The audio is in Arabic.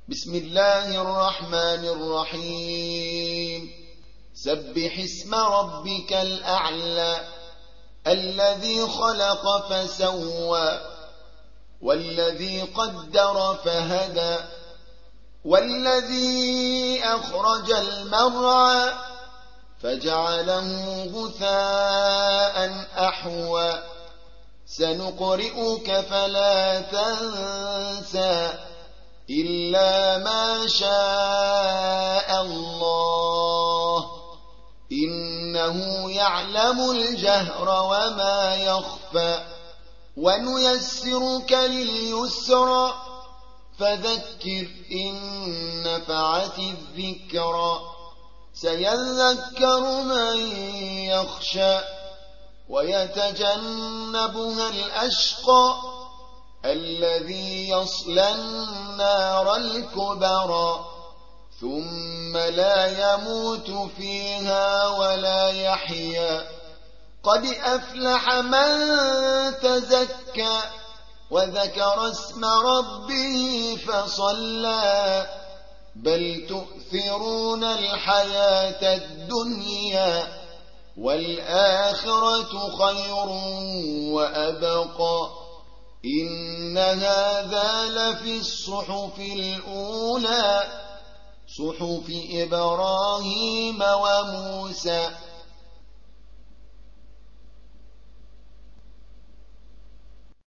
بسم الله الرحمن الرحيم سبح اسم ربك الأعلى الذي خلق فسوى والذي قدر فهدى والذي أخرج المرعى فجعله غثاء أحوى سنقرئك فلا تنسى إلا ما شاء الله إنه يعلم الجهر وما يخفى ونيسرك لليسرى فذكر إن نفعت الذكرى سيذكر من يخشى ويتجنبها الأشقى الذي يصلى النار الكبرى ثم لا يموت فيها ولا يحيا قد أفلح من تزكى وذكر اسم ربه فصلى بل تؤثرون الحياة الدنيا والآخرة خير وأبقى إن هذا لفي الصحف الأولى صحف إبراهيم وموسى